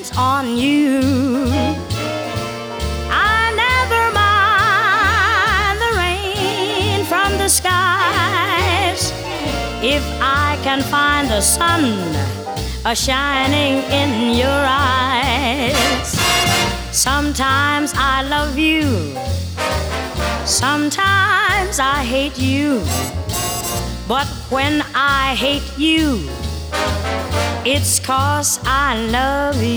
depends on you. I never mind the rain from the skies if I can find the sun a-shining in your eyes. Sometimes I love you, sometimes I hate you, but when I hate you, it's 'cause I love you.